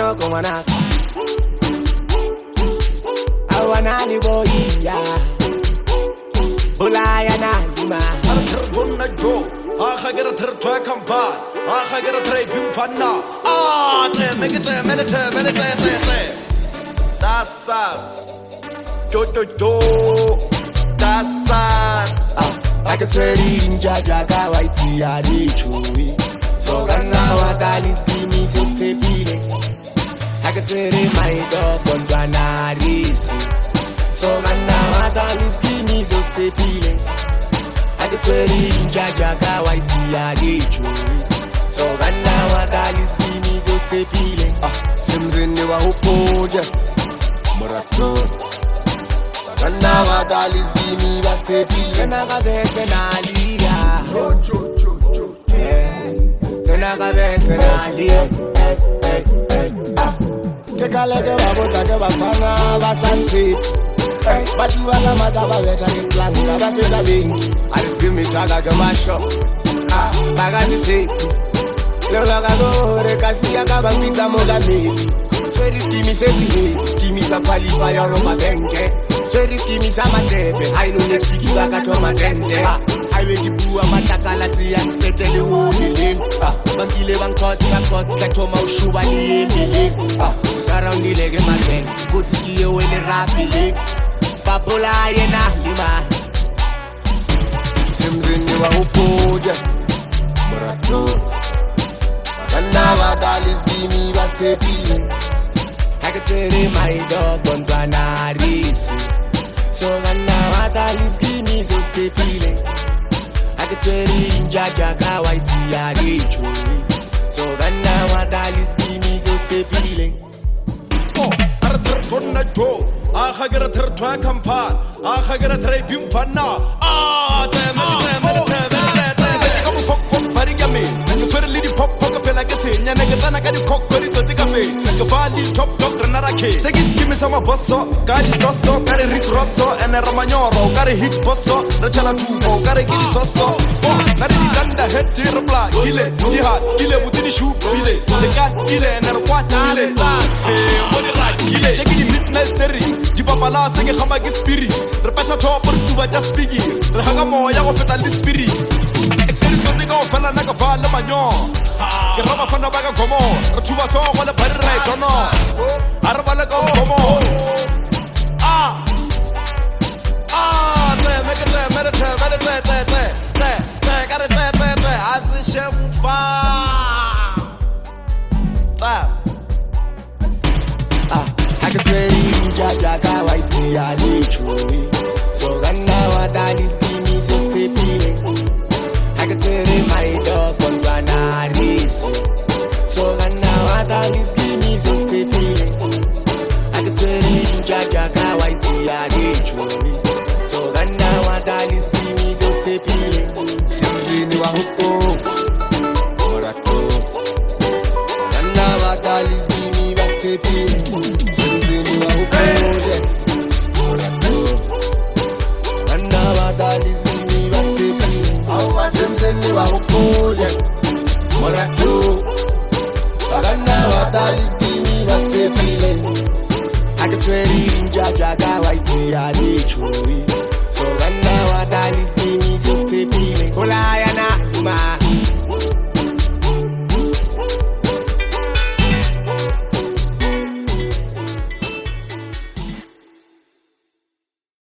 nyoko ngwana awana liboya bulaya na lima donna jo ga ke re thre twa kampa ga ke re thre bimfanna me ke temele that's us jo that's us I can tell you in Jaja Whitey I did truly. So right now I dalis give me some tepile. I can tell you my dog on Banaris. So right now I dalis give me some tepile. I can tell you in Jaja Whitey I did truly. So right now I dalis give me some tepile. Sims in the Wahupoja Marathon. Rana wa dalis gimi bastepi tena kabese nalia tena kabese nalia ke kale ke babota ke bafana basanti bathi bala madaba betha ngiklanga bafeza bengi alis gimi saga ke masho bakazithi lo bakagore kasiya ka bapita mogameli swedi skimi sesi skimi sa qualify Roma benke swedi skimi sa matepe I know next week baka to matende I will give you a matakala ti expected the whole thing bankile bankot ka to ma ushuba ni mbele surround the leg man kutiki yo le rapile papola yena lima simzini wa upoja marato kana wa dalis gimi bastepi I can tell you my dog on Banaris. So now I dalis give me so tepile. I can tell you in Jaja Whitey I did truly. So now I dalis give me so tepile. donna jo ga ke re thre twa kampa ga ke re thre bimfanna ka mo fok bari ya me ke tsere le di pop ka phela ke senya ne ke tsana ka di kokori tse ka fe ke ba di top dog rena ra ke se ke skimi sa mabosso ka di dosso ka re ritrosso ene ramanyoro ka re hit bosso re chala tubo ka re ke di soso na di danda head re bla kile di ha kile buti di shu kile le ka kile ne re kwa kile mo di ra kile che ke di fitness theory di papala se ke khama ke spirit re patha top re tuba just speaking re ha ka moya go feta le spirit excelente go fela na ka vala manyo ke rama fana ba ka gomo re tuba so go le bari re dono a re bala ka gomo me ke te azishemufa I can tell you Jaja Whitey I did truly. So now I dalis give me so tepile. I can tell you my dog on Banaris. So now I dalis give me so tepile. I can tell you Jaja Whitey I did truly. So now I dalis give me so tepile. Simzini wa huko Morato. Now I dalis give me tepile. Simzini wa huko Morato. Now I dalis give me tepile. Simzini wa huko Morato. Now I dalis give me tepile. I can tell you Jaja Whitey I did truly. So now I dalis give me so tepile.